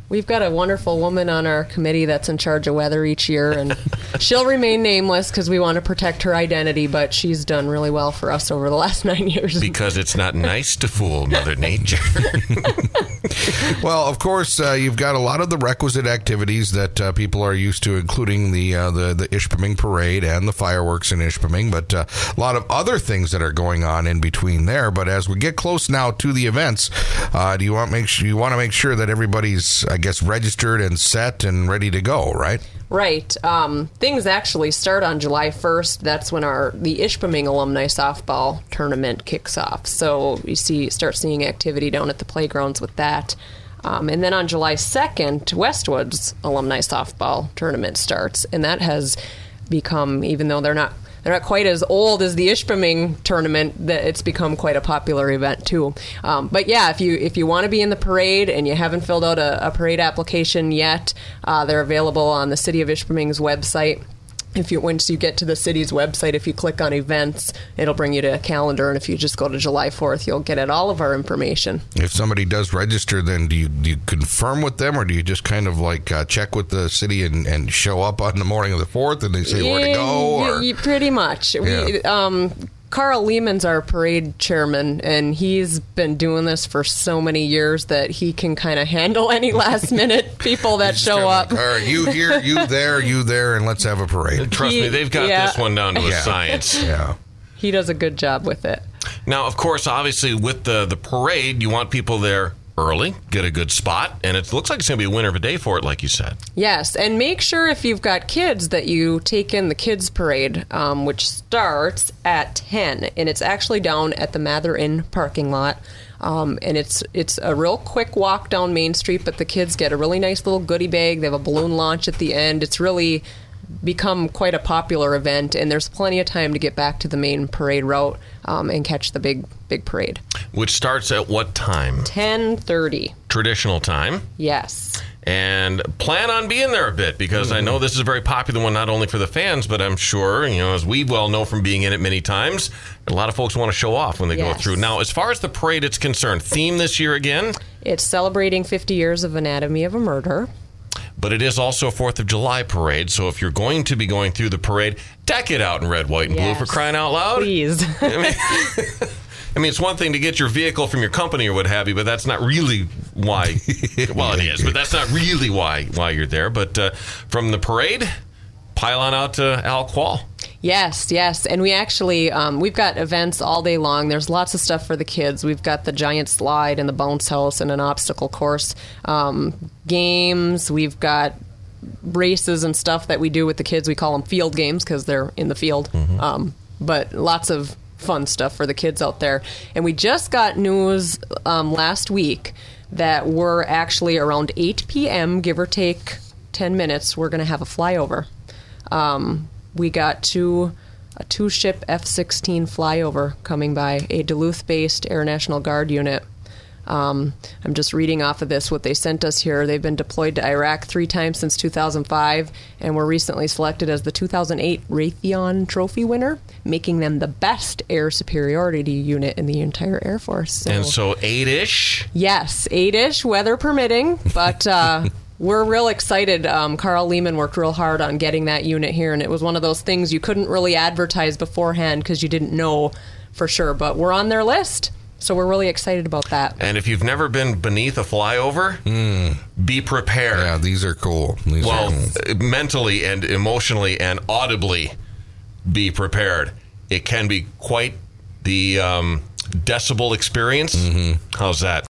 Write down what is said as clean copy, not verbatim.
We've got a wonderful woman on our committee that's in charge of weather each year, and she'll remain nameless because we want to protect her identity, but she's done really well for us over the last 9 years. Because it's not nice to fool Mother Nature. Well, of course, you've got a lot of the requisite activities that people are used to, including the Ishpeming Parade and the fireworks in Ishpeming, but a lot of other things that are going on in between there. But as we get close now to the events, you want to make sure that everybody's, I guess, registered and set and ready to go, right? Right. Things actually start on July 1st. That's when the Ishpeming Alumni Softball Tournament kicks off. So you start seeing activity down at the playgrounds with that. And then on July 2nd, Westwood's Alumni Softball Tournament starts. And that has become, even though they're not quite as old as the Ishpeming tournament, that it's become quite a popular event too. But yeah, if you want to be in the parade and you haven't filled out a parade application yet, they're available on the City of Ishpeming's website. Once you get to the city's website, if you click on events, it'll bring you to a calendar, and if you just go to July 4th, you'll get all of our information. If somebody does register, then do you confirm with them, or do you just kind of like check with the city and show up on the morning of the 4th and they say where to go? Or? Pretty much. Yeah. Carl Lehman's our parade chairman, and he's been doing this for so many years that he can kind of handle any last-minute people that show up. Like, all right, you here, you there, and let's have a parade. Trust me, they've got this one down to a science. Yeah. He does a good job with it. Now, of course, obviously, with the parade, you want people there early, get a good spot, and it looks like it's going to be a winner of a day for it, like you said. Yes, and make sure if you've got kids that you take in the kids parade, which starts at 10, and it's actually down at the Mather Inn parking lot. And it's a real quick walk down Main Street, but the kids get a really nice little goodie bag. They have a balloon launch at the end. It's really become quite a popular event, and there's plenty of time to get back to the main parade route and catch the big parade. Which starts at what time? 10:30. Traditional time. Yes. And plan on being there a bit, because I know this is a very popular one, not only for the fans, but I'm sure, as we well know from being in it many times, a lot of folks want to show off when they go through. Now, as far as the parade is concerned, theme this year again? It's celebrating 50 years of Anatomy of a Murder. But it is also a 4th of July parade, so if you're going to be going through the parade, deck it out in red, white, and blue, for crying out loud. Please. I mean, it's one thing to get your vehicle from your company or what have you, but that's not really why. Well, it is, but that's not really why you're there. But from the parade, pile on out to Al Qual. Yes, and we actually, we've got events all day long. There's lots of stuff for the kids. We've got the giant slide and the bounce house and an obstacle course, games. We've got races and stuff that we do with the kids. We call them field games because they're in the field. But lots of fun stuff for the kids out there. And we just got news last week that we're actually around 8 p.m., give or take 10 minutes, we're going to have a flyover. We got a two-ship F-16 flyover coming by, a Duluth-based Air National Guard unit. I'm just reading off of this, what they sent us here. They've been deployed to Iraq 3 times since 2005 and were recently selected as the 2008 Raytheon Trophy winner, making them the best air superiority unit in the entire Air Force. And so 8-ish? Yes, 8-ish, weather permitting, but we're real excited. Carl Lehman worked real hard on getting that unit here, and it was one of those things you couldn't really advertise beforehand because you didn't know for sure, but we're on their list. So we're really excited about that. And if you've never been beneath a flyover, be prepared. Yeah, these are cool. Mentally and emotionally and audibly be prepared. It can be quite the decibel experience. How's that?